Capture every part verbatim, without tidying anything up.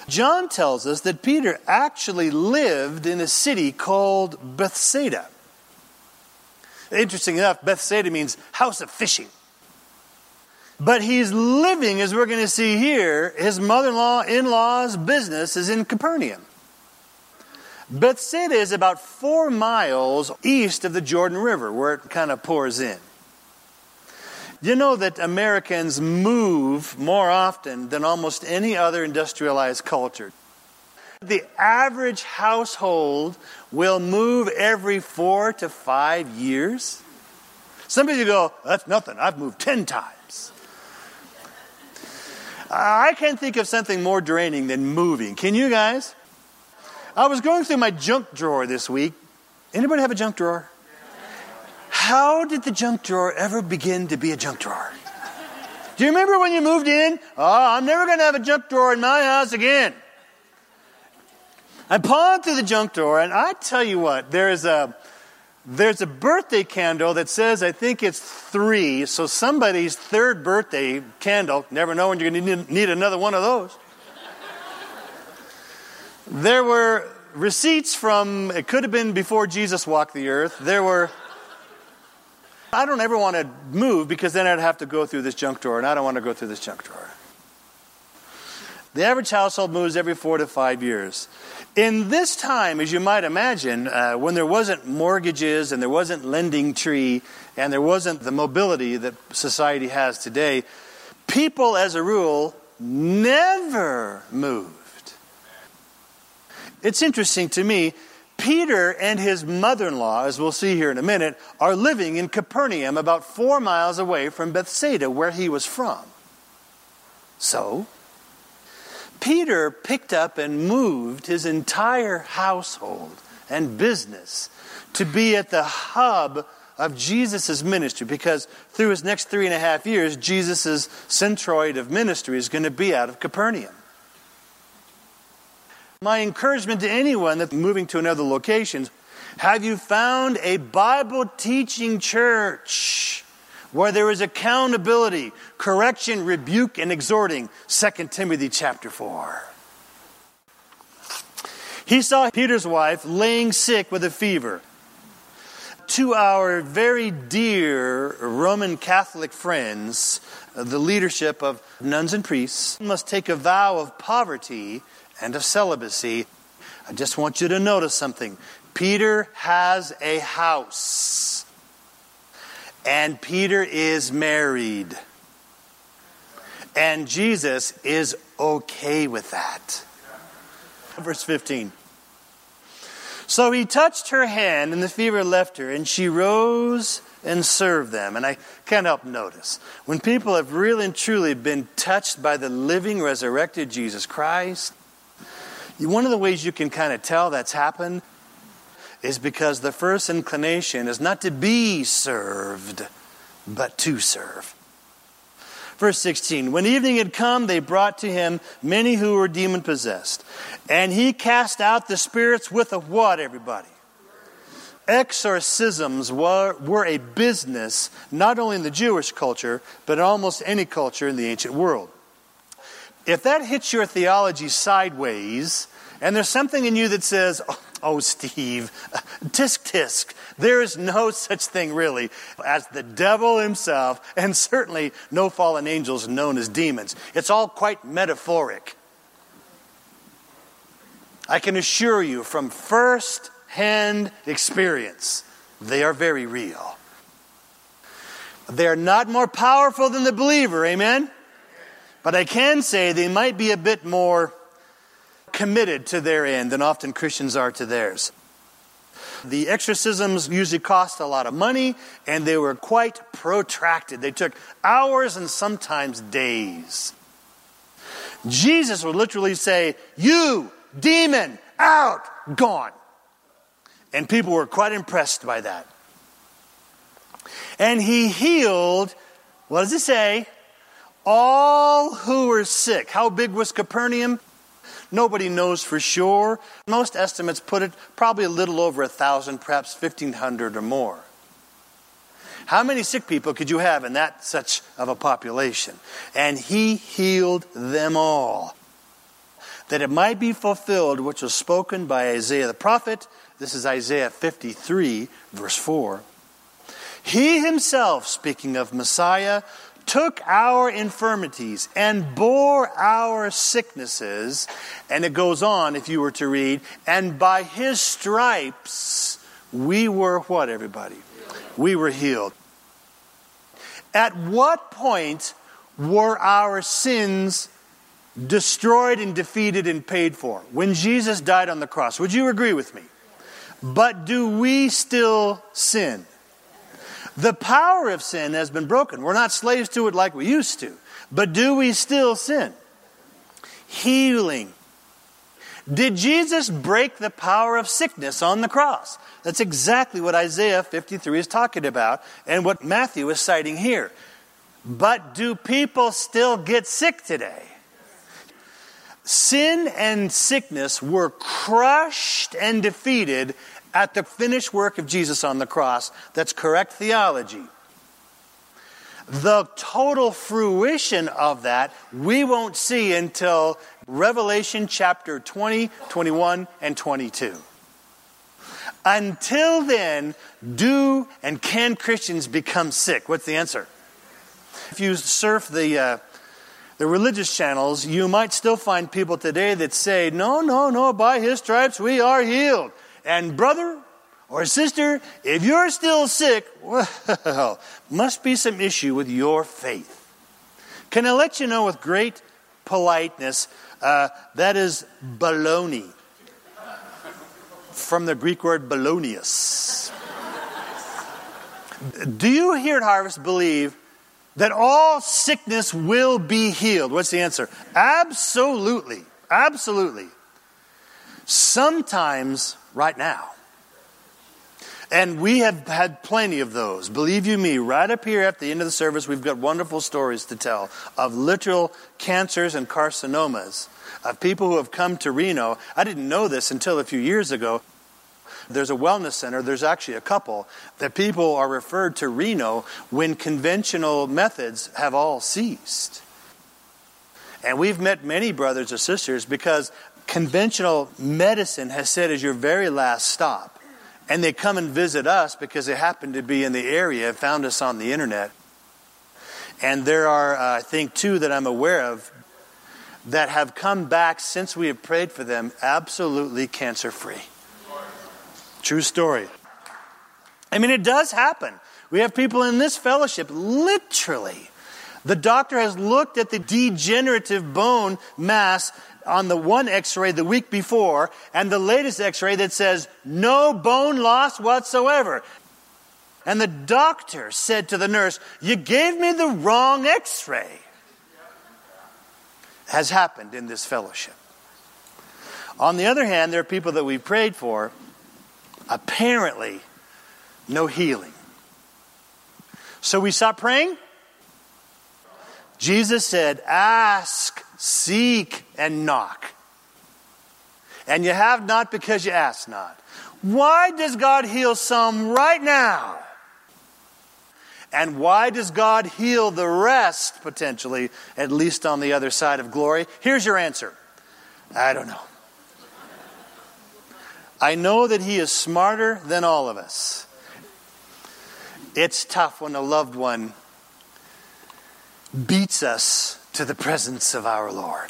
John tells us that Peter actually lived in a city called Bethsaida. Interesting enough, Bethsaida means house of fishing. But he's living, as we're going to see here, his mother-in-law, in-law's business is in Capernaum. Bethsaida is about four miles east of the Jordan River, where it kind of pours in. You know that Americans move more often than almost any other industrialized culture. The average household will move every four to five years. Some of you go, that's nothing, I've moved ten times. I can't think of something more draining than moving. Can you guys? I was going through my junk drawer this week. Anybody have a junk drawer? How did the junk drawer ever begin to be a junk drawer? Do you remember when you moved in? Oh, I'm never going to have a junk drawer in my house again. I pawned through the junk drawer, and I tell you what, there's a there's a birthday candle that says, I think it's three, so somebody's third birthday candle, never know when you're going to need another one of those. There were receipts from, it could have been before Jesus walked the earth. There were, I don't ever want to move because then I'd have to go through this junk drawer, and I don't want to go through this junk drawer. The average household moves every four to five years. In this time, as you might imagine, uh, when there wasn't mortgages and there wasn't lending tree and there wasn't the mobility that society has today, people as a rule never moved. It's interesting to me, Peter and his mother-in-law, as we'll see here in a minute, are living in Capernaum about four miles away from Bethsaida, where he was from. So, Peter picked up and moved his entire household and business to be at the hub of Jesus' ministry, because through his next three and a half years, Jesus' centroid of ministry is going to be out of Capernaum. My encouragement to anyone that's moving to another location, have you found a Bible-teaching church where there is accountability, correction, rebuke, and exhorting? Second Timothy chapter four. He saw Peter's wife laying sick with a fever. To our very dear Roman Catholic friends, the leadership of nuns and priests must take a vow of poverty and of celibacy. I just want you to notice something. Peter has a house. And Peter is married. And Jesus is okay with that. Verse fifteen. So he touched her hand, and the fever left her, and she rose and served them. And I can't help notice, when people have really and truly been touched by the living, resurrected Jesus Christ, one of the ways you can kind of tell that's happened is because the first inclination is not to be served, but to serve. Verse sixteen, when evening had come, they brought to him many who were demon-possessed. And he cast out the spirits with a what, everybody? Exorcisms were, were a business, not only in the Jewish culture, but in almost any culture in the ancient world. If that hits your theology sideways, and there's something in you that says, oh, oh Steve, tisk tisk, there is no such thing really as the devil himself, and certainly no fallen angels known as demons. It's all quite metaphoric. I can assure you from first-hand experience, they are very real. They are not more powerful than the believer, amen? But I can say they might be a bit more committed to their end than often Christians are to theirs. The exorcisms usually cost a lot of money, and they were quite protracted. They took hours and sometimes days. Jesus would literally say, "You, demon, out, gone." And people were quite impressed by that. And he healed, what does it say? All who were sick. How big was Capernaum? Nobody knows for sure. Most estimates put it probably a little over a thousand, perhaps fifteen hundred or more. How many sick people could you have in that such of a population? And he healed them all. that it might be fulfilled which was spoken by Isaiah the prophet. This is Isaiah fifty-three, verse four. He himself, speaking of Messiah, took our infirmities and bore our sicknesses. And it goes on, if you were to read, and by his stripes we were what, everybody? We were healed. At what point were our sins destroyed and defeated and paid for? When Jesus died on the cross. Would you agree with me? But do we still sin? The power of sin has been broken. We're not slaves to it like we used to. But do we still sin? Healing. Did Jesus break the power of sickness on the cross? That's exactly what Isaiah fifty-three is talking about and what Matthew is citing here. But do people still get sick today? Sin and sickness were crushed and defeated at the finished work of Jesus on the cross. That's correct theology. The total fruition of that we won't see until Revelation chapter twenty, twenty-one, and twenty-two. Until then, do and can Christians become sick? What's the answer? If you surf the uh, the religious channels, you might still find people today that say, no, no, no, by his stripes we are healed. And brother or sister, if you're still sick, well, must be some issue with your faith. Can I let you know with great politeness, uh, that is baloney. From the Greek word balonius. Do you here at Harvest believe that all sickness will be healed? What's the answer? Absolutely. Absolutely. Sometimes right now. And we have had plenty of those. Believe you me, right up here at the end of the service, we've got wonderful stories to tell of literal cancers and carcinomas, of people who have come to Reno. I didn't know this until a few years ago. There's a wellness center, there's actually a couple, that people are referred to Reno when conventional methods have all ceased. And we've met many brothers or sisters because conventional medicine has said is your very last stop. And they come and visit us because they happen to be in the area, found us on the internet. And there are, uh, I think, two that I'm aware of that have come back since we have prayed for them absolutely cancer-free. True story. I mean, it does happen. We have people in this fellowship, literally. The doctor has looked at the degenerative bone mass on the one x-ray the week before and the latest x-ray that says no bone loss whatsoever. And the doctor said to the nurse, you gave me the wrong x-ray. Has happened in this fellowship. On the other hand, there are people that we prayed for, apparently no healing. So we stopped praying. Jesus said, ask, seek, and knock. And you have not because you ask not. Why does God heal some right now? And why does God heal the rest, potentially, at least on the other side of glory? Here's your answer. I don't know. I know that He is smarter than all of us. It's tough when a loved one beats us to the presence of our Lord.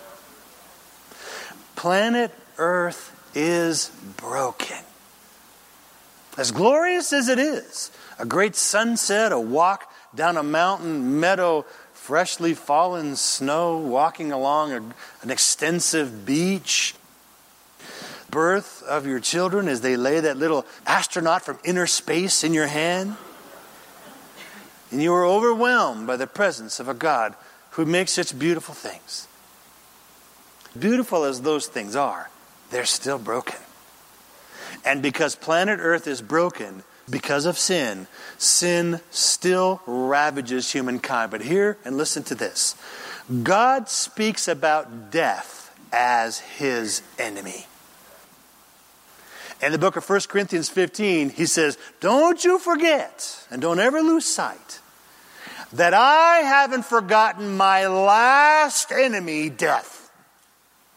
Planet Earth is broken. As glorious as it is, a great sunset, a walk down a mountain meadow, freshly fallen snow, walking along a, an extensive beach, birth of your children as they lay that little astronaut from inner space in your hand. And you are overwhelmed by the presence of a God who makes such beautiful things. Beautiful as those things are, they're still broken. And because planet Earth is broken, because of sin, sin still ravages humankind. But hear and listen to this. God speaks about death as His enemy. In the book of First Corinthians fifteen, he says, don't you forget, and don't ever lose sight, that I haven't forgotten my last enemy, death.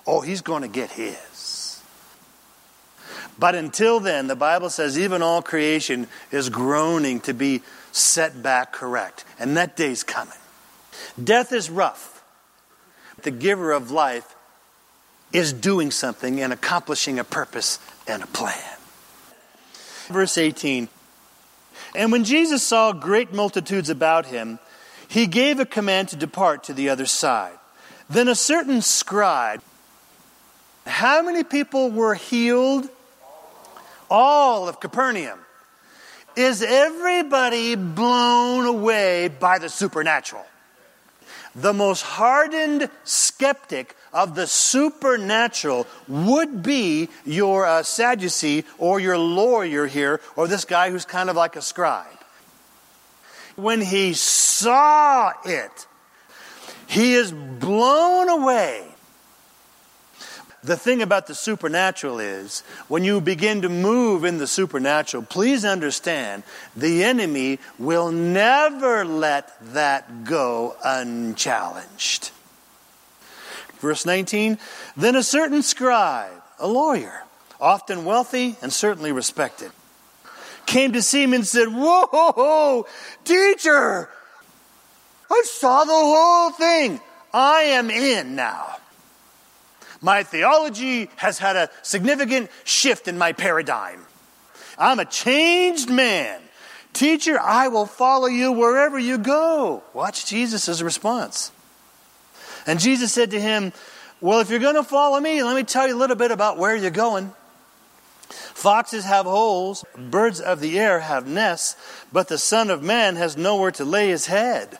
oh, he's going to get his. But until then, the Bible says even all creation is groaning to be set back correct. And that day's coming. Death is rough. The giver of life is doing something and accomplishing a purpose and a plan. Verse eighteen. And when Jesus saw great multitudes about him, he gave a command to depart to the other side. Then a certain scribe. How many people were healed? All of Capernaum. Is everybody blown away by the supernatural? The most hardened skeptic of the supernatural would be your uh, Sadducee or your lawyer here, or this guy who's kind of like a scribe. When he saw it, he is blown away. The thing about the supernatural is, when you begin to move in the supernatural, please understand, the enemy will never let that go unchallenged. Verse nineteen, then a certain scribe, a lawyer, often wealthy and certainly respected, came to see him and said, whoa, teacher, I saw the whole thing. I am in now. My theology has had a significant shift in my paradigm. I'm a changed man. Teacher, I will follow you wherever you go. Watch Jesus' response. And Jesus said to him, well, if you're going to follow me, let me tell you a little bit about where you're going. Foxes have holes, birds of the air have nests, but the Son of Man has nowhere to lay his head.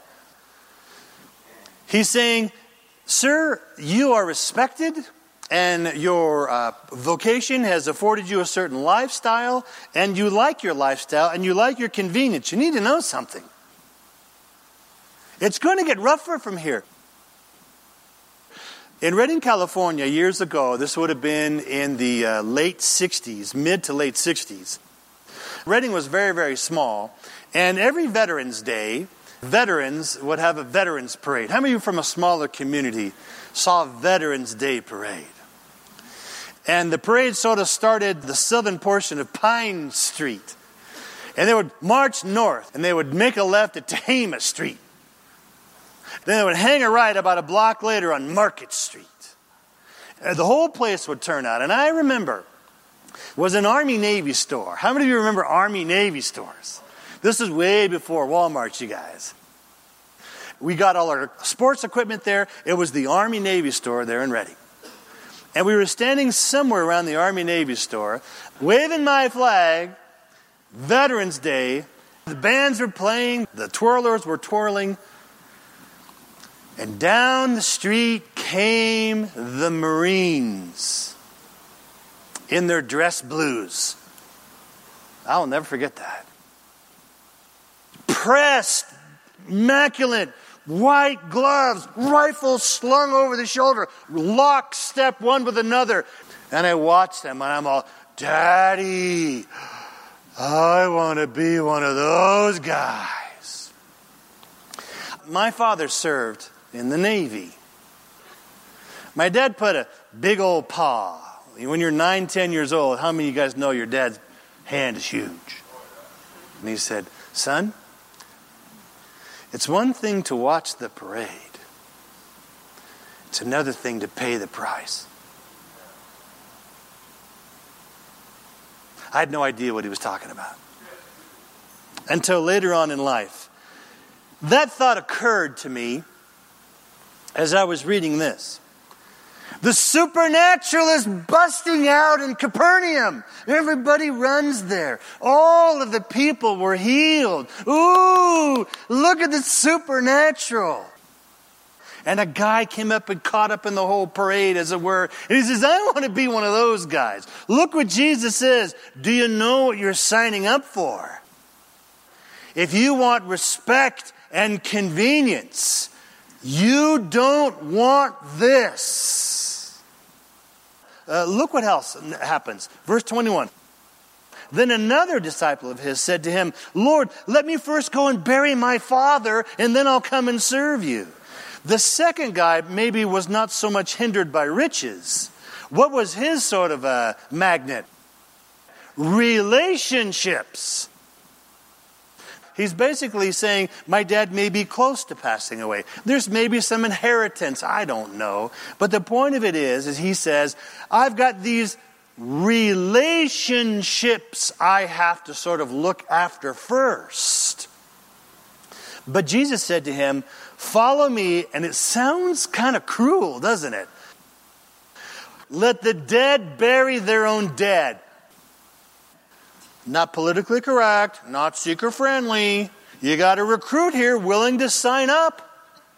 He's saying, sir, you are respected, and your uh, vocation has afforded you a certain lifestyle, and you like your lifestyle, and you like your convenience. You need to know something. It's going to get rougher from here. In Redding, California, years ago, this would have been in the uh, late sixties, mid to late sixties. Redding was very, very small, and every Veterans Day, veterans would have a Veterans Parade. How many of you from a smaller community saw a Veterans Day parade? And the parade sort of started the southern portion of Pine Street. And they would march north, and they would make a left at Tehama Street. Then they would hang a right about a block later on Market Street. And the whole place would turn out. And I remember, it was an Army-Navy store. How many of you remember Army-Navy stores? This is way before Walmart, you guys. We got all our sports equipment there. It was the Army-Navy store there in Redding. And we were standing somewhere around the Army-Navy store, waving my flag, Veterans Day. The bands were playing, the twirlers were twirling. And down the street came the Marines in their dress blues. I'll never forget that. Pressed, immaculate, white gloves, rifles slung over the shoulder, lockstep one with another. And I watched them and I'm all, Daddy, I want to be one of those guys. My father served in the Navy. My dad put a big old paw. When you're nine, ten years old, how many of you guys know your dad's hand is huge? And he said, son, it's one thing to watch the parade. It's another thing to pay the price. I had no idea what he was talking about until later on in life. That thought occurred to me as I was reading this. The supernatural is busting out in Capernaum. Everybody runs there. All of the people were healed. Ooh, look at the supernatural. And a guy came up and caught up in the whole parade, as it were. And he says, I want to be one of those guys. Look what Jesus says. Do you know what you're signing up for? If you want respect and convenience, you don't want this. Uh, look what else happens. Verse twenty-one. Then another disciple of his said to him, Lord, let me first go and bury my father, and then I'll come and serve you. The second guy maybe was not so much hindered by riches. What was his sort of a magnet? Relationships. He's basically saying, my dad may be close to passing away. There's maybe some inheritance. I don't know. But the point of it is, is he says, I've got these relationships I have to sort of look after first. But Jesus said to him, follow me. And it sounds kind of cruel, doesn't it? Let the dead bury their own dead. Not politically correct, not seeker friendly. You got a recruit here willing to sign up.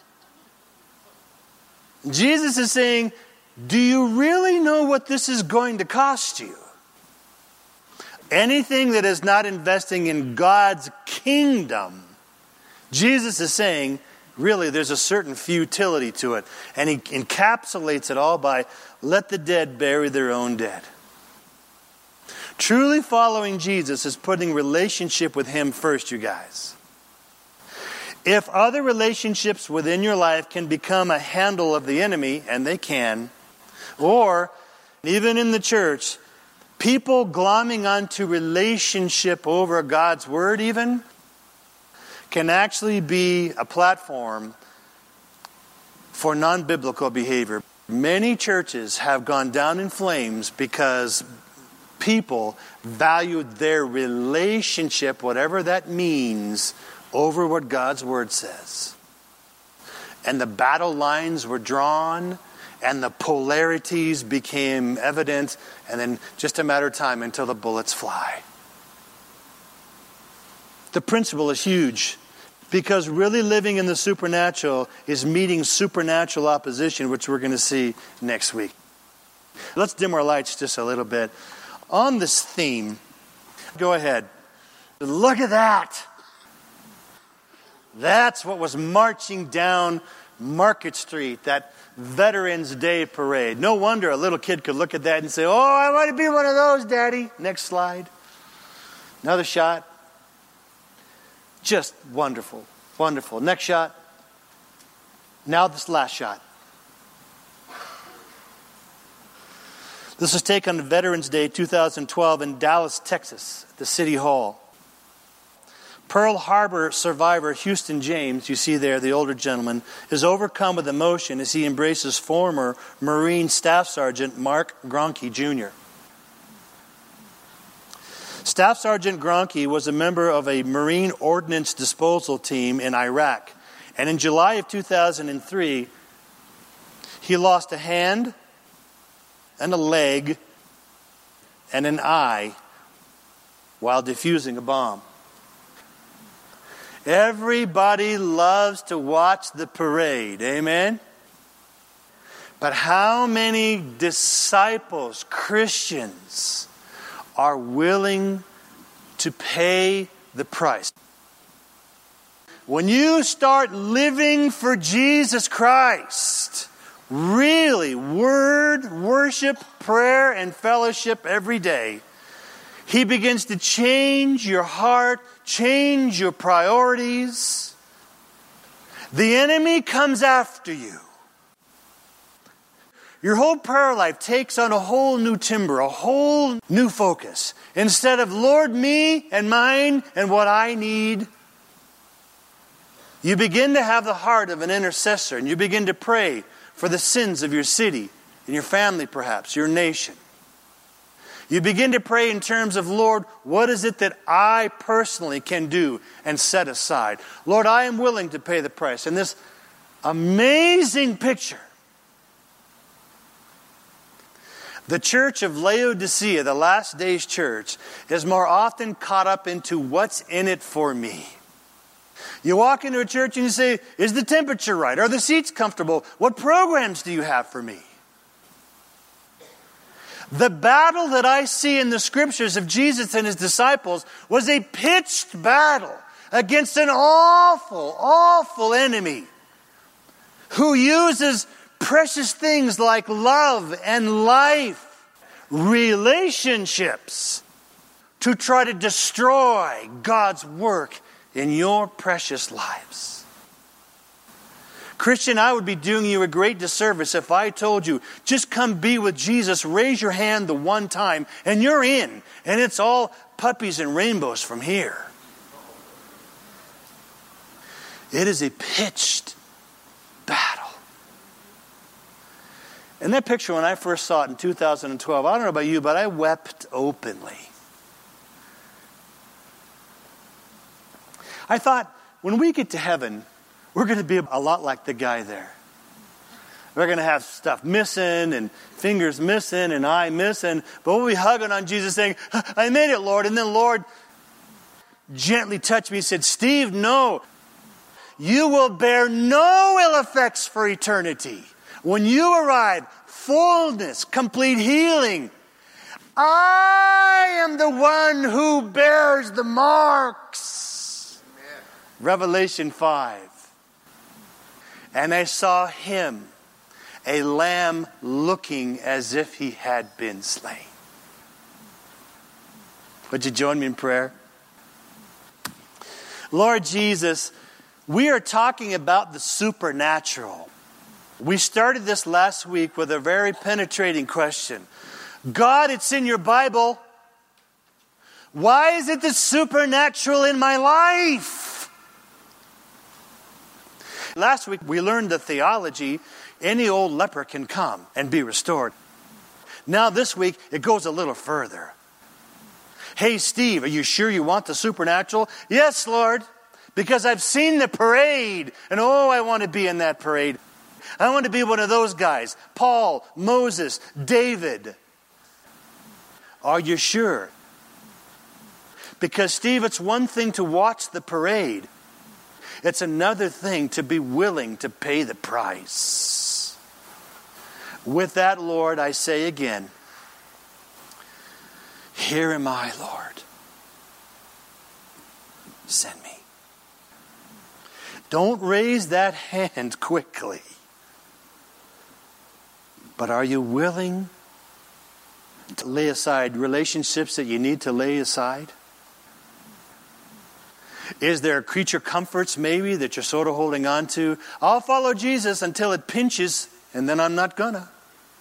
Jesus is saying, do you really know what this is going to cost you? Anything that is not investing in God's kingdom, Jesus is saying, really, there's a certain futility to it. And he encapsulates it all by, let the dead bury their own dead. Truly following Jesus is putting relationship with Him first, you guys. If other relationships within your life can become a handle of the enemy, and they can, or even in the church, people glomming onto relationship over God's Word even, can actually be a platform for non-biblical behavior. Many churches have gone down in flames because people valued their relationship, whatever that means, over what God's Word says. And the battle lines were drawn, and the polarities became evident, and then just a matter of time until the bullets fly. The principle is huge, because really living in the supernatural is meeting supernatural opposition, which we're going to see next week. Let's dim our lights just a little bit. On this theme, go ahead. Look at that. That's what was marching down Market Street, that Veterans Day parade. No wonder a little kid could look at that and say, oh, I want to be one of those, Daddy. Next slide. Another shot. Just wonderful. Wonderful. Next shot. Now this last shot. This was taken on Veterans Day two thousand twelve in Dallas, Texas, at the City Hall. Pearl Harbor survivor Houston James, you see there, the older gentleman, is overcome with emotion as he embraces former Marine Staff Sergeant Mark Gronke, Junior Staff Sergeant Gronke was a member of a Marine Ordnance Disposal team in Iraq. And in July of two thousand three, he lost a hand and a leg and an eye while defusing a bomb. Everybody loves to watch the parade, amen? But how many disciples, Christians, are willing to pay the price? When you start living for Jesus Christ, really, word, worship, prayer, and fellowship every day, He begins to change your heart, change your priorities. The enemy comes after you. Your whole prayer life takes on a whole new timbre, a whole new focus. Instead of, Lord, me and mine and what I need, you begin to have the heart of an intercessor, and you begin to pray for the sins of your city and your family, perhaps, your nation. You begin to pray in terms of, Lord, what is it that I personally can do and set aside? Lord, I am willing to pay the price. And this amazing picture, the church of Laodicea, the last days church, is more often caught up into what's in it for me. You walk into a church and you say, is the temperature right? Are the seats comfortable? What programs do you have for me? The battle that I see in the scriptures of Jesus and His disciples was a pitched battle against an awful, awful enemy who uses precious things like love and life, relationships, to try to destroy God's work in your precious lives. Christian, I would be doing you a great disservice if I told you, just come be with Jesus, raise your hand the one time, and you're in. And it's all puppies and rainbows from here. It is a pitched battle. And that picture, when I first saw it in two thousand twelve, I don't know about you, but I wept openly. I thought, when we get to heaven, we're going to be a lot like the guy there. We're going to have stuff missing and fingers missing and eye missing. But we'll be hugging on Jesus saying, I made it, Lord. And then Lord gently touched me and said, Steve, no. You will bear no ill effects for eternity. When you arrive, fullness, complete healing. I am the one who bears the marks. Amen. Revelation five. And I saw him, a lamb looking as if he had been slain. Would you join me in prayer? Lord Jesus, we are talking about the supernatural. We started this last week with a very penetrating question. God, it's in your Bible. Why is it the supernatural in my life? Last week we learned the theology, any old leper can come and be restored. Now this week it goes a little further. Hey Steve, are you sure you want the supernatural? Yes, Lord, because I've seen the parade, and oh, I want to be in that parade. I want to be one of those guys, Paul, Moses, David. Are you sure? Because Steve, it's one thing to watch the parade. It's another thing to be willing to pay the price. With that, Lord, I say again, here am I, Lord. Send me. Don't raise that hand quickly. But are you willing to lay aside relationships that you need to lay aside? Is there creature comforts maybe that you're sort of holding on to? I'll follow Jesus until it pinches, and then I'm not gonna.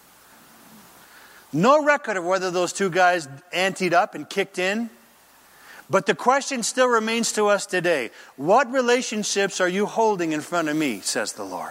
No record of whether those two guys anteed up and kicked in. But the question still remains to us today. What relationships are you holding in front of me, says the Lord?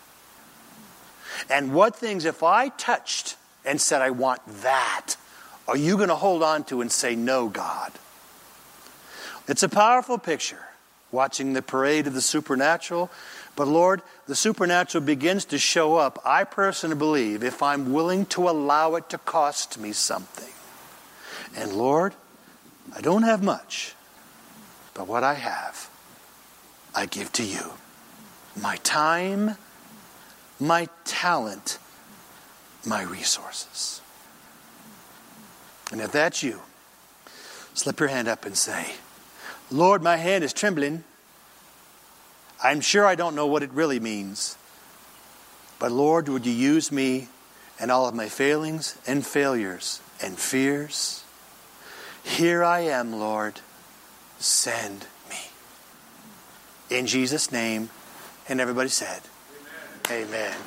And what things, if I touched and said, I want that, are you going to hold on to and say, no, God? It's a powerful picture, watching the parade of the supernatural. But Lord, the supernatural begins to show up, I personally believe, if I'm willing to allow it to cost me something. And Lord, I don't have much, but what I have, I give to you. My time, my talent, my resources. And if that's you, slip your hand up and say, Lord, my hand is trembling. I'm sure I don't know what it really means. But Lord, would you use me and all of my failings and failures and fears? Here I am, Lord. Send me. In Jesus' name. And everybody said, Amen. Amen.